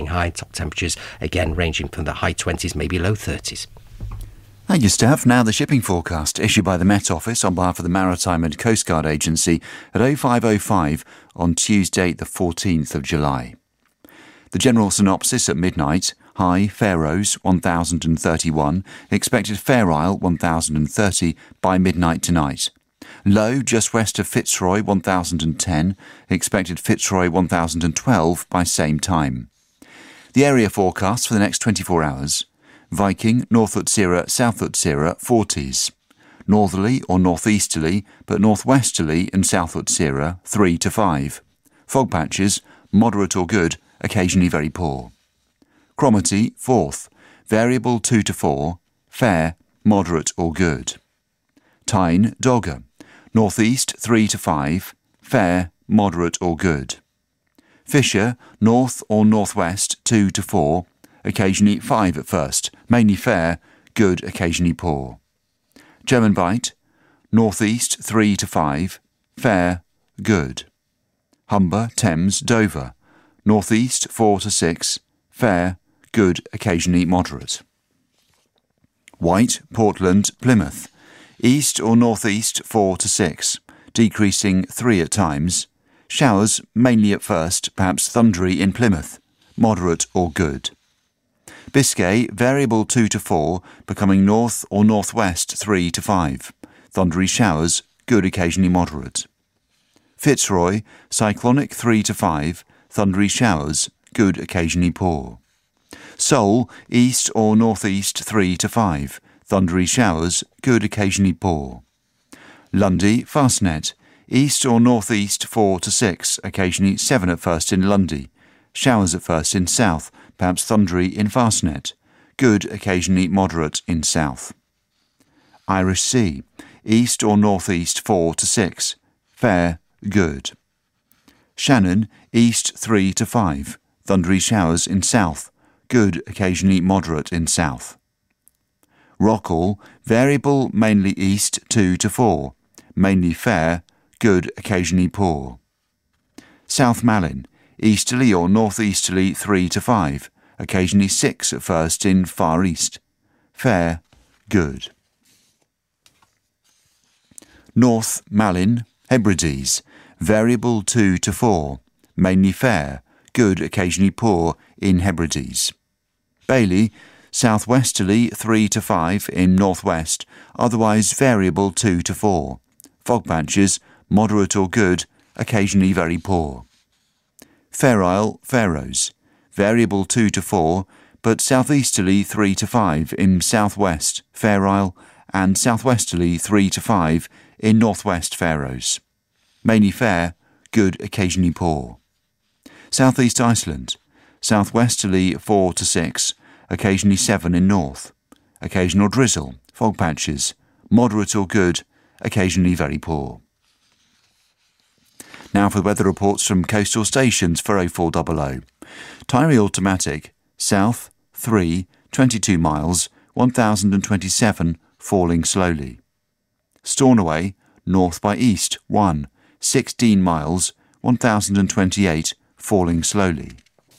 high. Top temperatures, again, ranging from the high 20s, maybe low 30s. Thank you, Steph. Now the shipping forecast issued by the Met Office on behalf of the Maritime and Coast Guard Agency at 05:05 on Tuesday the 14th of July. The general synopsis at midnight: high Fair Rows 1031, expected Fair Isle 1030 by midnight tonight. Low just west of Fitzroy 1010, expected Fitzroy 1012 by same time. The area forecast for the next 24 hours: Viking, North Utsira, South Utsira, 40s. Northerly or northeasterly, but northwesterly and South Utsira, 3 to 5. Fog patches, moderate or good, occasionally very poor. Cromarty, 4th. Variable 2 to 4. Fair, moderate or good. Tyne, Dogger. Northeast, 3 to 5. Fair, moderate or good. Fisher, north or northwest, 2 to 4. Occasionally 5 at first, mainly fair, good, occasionally poor. German Bight, northeast 3 to 5, fair, good. Humber, Thames, Dover, northeast 4 to 6, fair, good, occasionally moderate. White, Portland, Plymouth, east or northeast 4 to 6, decreasing 3 at times. Showers, mainly at first, perhaps thundery in Plymouth, moderate or good. Biscay, variable 2 to 4, becoming north or northwest 3 to 5. Thundery showers, good, occasionally moderate. Fitzroy, cyclonic 3 to 5, thundery showers, good, occasionally poor. Seoul, east or northeast 3 to 5, thundery showers, good, occasionally poor. Lundy, Fastnet, east or northeast 4 to 6, occasionally 7 at first in Lundy. Showers at first in south, perhaps thundery in Fastnet. Good, occasionally moderate in south. Irish Sea, east or northeast 4 to 6. Fair, good. Shannon, east 3 to 5. Thundery showers in south. Good, occasionally moderate in south. Rockall, variable mainly east 2 to 4. Mainly fair, good, occasionally poor. South Malin, easterly or northeasterly 3 to 5, occasionally 6 at first in Far East. Fair, good. North Malin, Hebrides, variable 2 to 4, mainly fair, good, occasionally poor in Hebrides. Bailey, southwesterly 3 to 5 in northwest, otherwise variable 2 to 4. Fog patches, moderate or good, occasionally very poor. Fair Isle, Fair Rows, variable 2 to 4, but southeasterly 3 to 5 in southwest Fair Isle and southwesterly 3 to 5 in northwest Fair Rows. Mainly fair, good, occasionally poor. Southeast Iceland, southwesterly 4 to 6, occasionally 7 in north. Occasional drizzle, fog patches, moderate or good, occasionally very poor. Now for the weather reports from coastal stations for 0400. Tyree Automatic, south 3, 22 miles, 1027, falling slowly. Stornoway, north by east 1, 16 miles, 1028, falling slowly.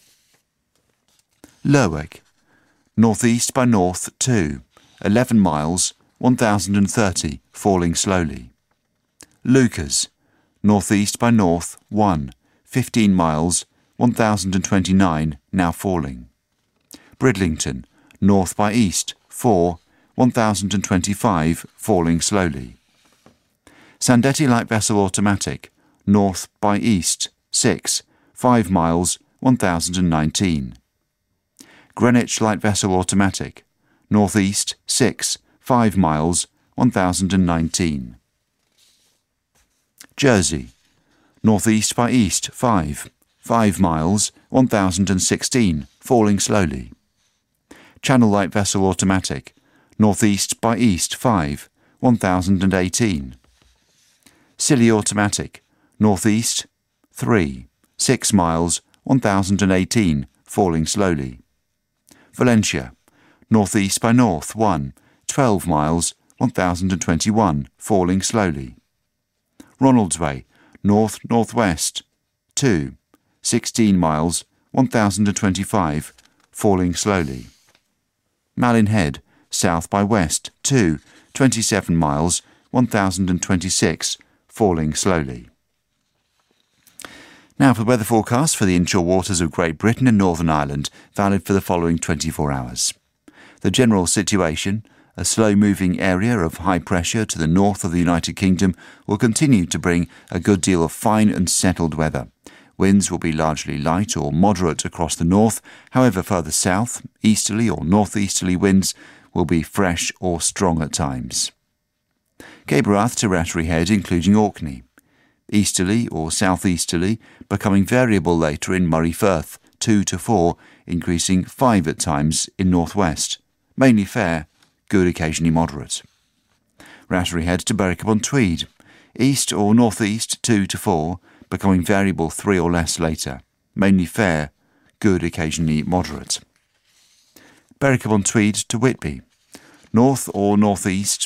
Lerwick, northeast by north 2, 11 miles, 1030, falling slowly. Lucas, northeast by north 1, 15 miles, 1029, now falling. Bridlington, north by east 4, 1025, falling slowly. Sandetti Light Vessel Automatic, north by east 6, 5 miles, 1019. Greenwich Light Vessel Automatic, northeast 6, 5 miles, 1019. Jersey, northeast by east 5, 5 miles, 1016, falling slowly. Channel Light Vessel Automatic, northeast by east 5, 1018. Scilly Automatic, northeast 3, 6 miles, 1018, falling slowly. Valentia, northeast by north 1, 12 miles, 1021, falling slowly. Ronaldsway, north-northwest 2, 16 miles, 1025, falling slowly. Malin Head, south by west, 2, 27 miles, 1026, falling slowly. Now for the weather forecast for the inshore waters of Great Britain and Northern Ireland, valid for the following 24 hours. The general situation: a slow-moving area of high pressure to the north of the United Kingdom will continue to bring a good deal of fine and settled weather. Winds will be largely light or moderate across the north. However, further south, easterly or northeasterly winds will be fresh or strong at times. Cape Wrath to Rattery Head, including Orkney. Easterly or southeasterly, becoming variable later in Murray Firth, 2 to 4, increasing 5 at times in northwest. Mainly fair, good occasionally moderate. Rattery Head to Berwick-upon-Tweed. East or northeast, 2 to 4, becoming variable 3 or less later. Mainly fair, good occasionally moderate. Berwick-upon-Tweed to Whitby. North or northeast,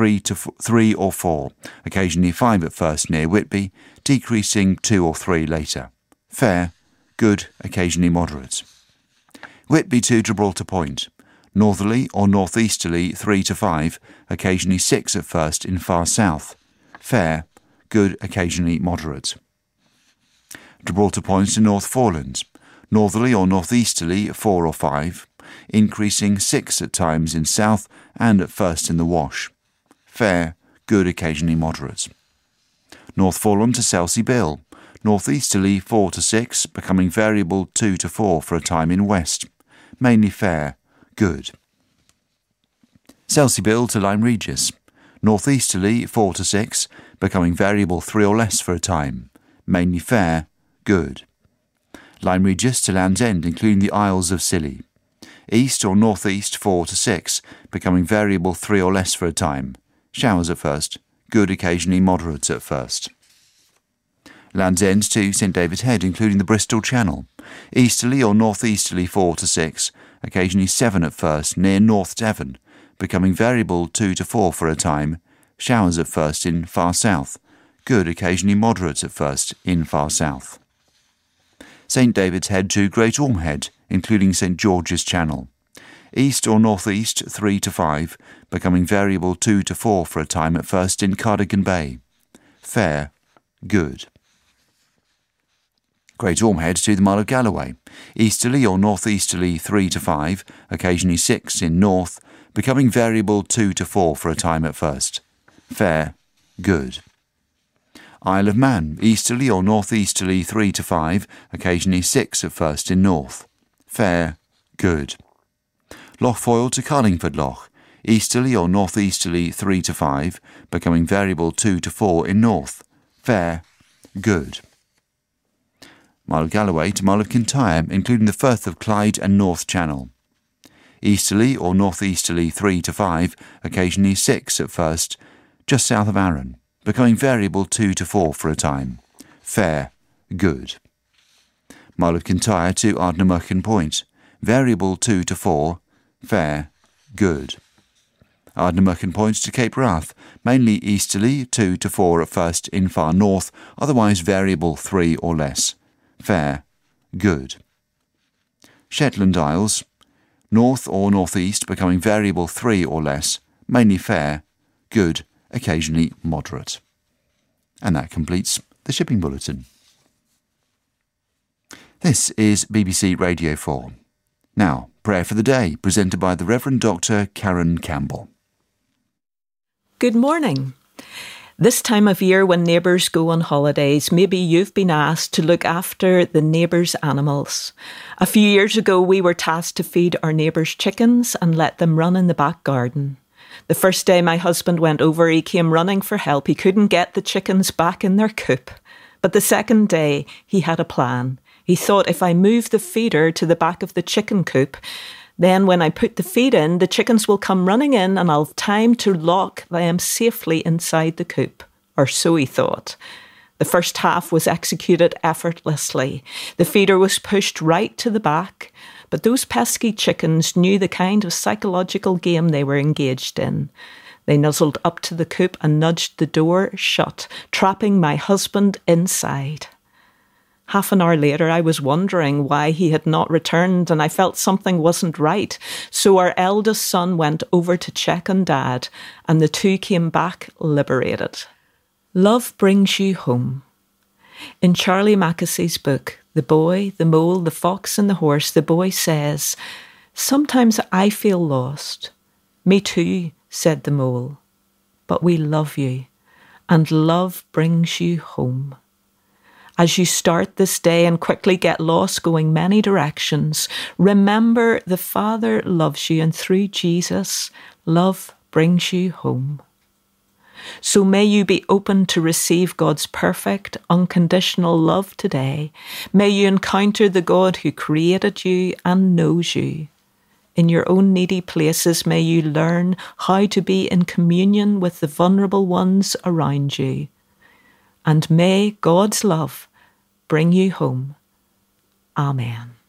3 or 4, occasionally 5 at first near Whitby, decreasing 2 or 3 later. Fair, good, occasionally moderate. Whitby to Gibraltar Point. Northerly or northeasterly 3 to 5, occasionally 6 at first in far south. Fair, good, occasionally moderate. Gibraltar Point to North Foreland. Northerly or northeasterly 4 or 5, increasing 6 at times in south and at first in the Wash. Fair, good, occasionally moderate. North Foreland to Selsey Bill. Northeasterly 4 to 6, becoming variable 2 to 4 for a time in west. Mainly fair, good. Selsey Bill to Lyme Regis. Northeasterly 4 to 6, becoming variable 3 or less for a time. Mainly fair, good. Lyme Regis to Land's End, including the Isles of Scilly. East or northeast 4 to 6, becoming variable 3 or less for a time. Showers at first, good, occasionally moderate at first. Land's End to St David's Head, including the Bristol Channel. Easterly or northeasterly 4 to 6, occasionally 7 at first near North Devon, becoming variable 2 to 4 for a time. Showers at first in far south, good, occasionally moderate at first in far south. St David's Head to Great Orme Head, including St George's Channel. East or northeast 3 to 5, becoming variable 2 to 4 for a time at first in Cardigan Bay. Fair, good. Great Orme Head to the Mull of Galloway. Easterly or northeasterly 3 to 5, occasionally 6 in north, becoming variable 2 to 4 for a time at first. Fair, good. Isle of Man. Easterly or northeasterly 3 to 5, occasionally 6 at first in north. Fair, good. Lochfoyle to Carlingford Loch. Easterly or northeasterly 3 to 5, becoming variable 2 to 4 in north. Fair, good. Mull of Galloway to Mull of Kintyre, including the Firth of Clyde and North Channel. Easterly or northeasterly 3 to 5, occasionally 6 at first, just south of Arran, becoming variable 2 to 4 for a time. Fair, good. Mull of Kintyre to Ardnamurchan Point. Variable 2 to 4, fair, good. Ardnamurchan Point to Cape Wrath, mainly easterly 2 to 4 at first in far north, otherwise variable 3 or less. Fair, good. Shetland Isles, north or northeast becoming variable 3 or less, mainly fair, good, occasionally moderate. And that completes the Shipping Bulletin. This is BBC Radio 4. Now, Prayer for the Day, presented by the Reverend Dr. Karen Campbell. Good morning. This time of year when neighbours go on holidays, maybe you've been asked to look after the neighbours' animals. A few years ago, we were tasked to feed our neighbours' chickens and let them run in the back garden. The first day my husband went over, he came running for help. He couldn't get the chickens back in their coop. But the second day, he had a plan. He thought if I move the feeder to the back of the chicken coop, then when I put the feed in, the chickens will come running in and I'll have time to lock them safely inside the coop. Or so he thought. The first half was executed effortlessly. The feeder was pushed right to the back, but those pesky chickens knew the kind of psychological game they were engaged in. They nuzzled up to the coop and nudged the door shut, trapping my husband inside. Half an hour later, I was wondering why he had not returned, and I felt something wasn't right. So our eldest son went over to check on Dad, and the two came back liberated. Love brings you home. In Charlie Mackessy's book, The Boy, the Mole, the Fox and the Horse, the boy says, "Sometimes I feel lost." "Me too," said the mole. "But we love you, and love brings you home." As you start this day and quickly get lost going many directions, remember the Father loves you, and through Jesus, love brings you home. So may you be open to receive God's perfect, unconditional love today. May you encounter the God who created you and knows you. In your own needy places, may you learn how to be in communion with the vulnerable ones around you. And may God's love bring you home. Amen.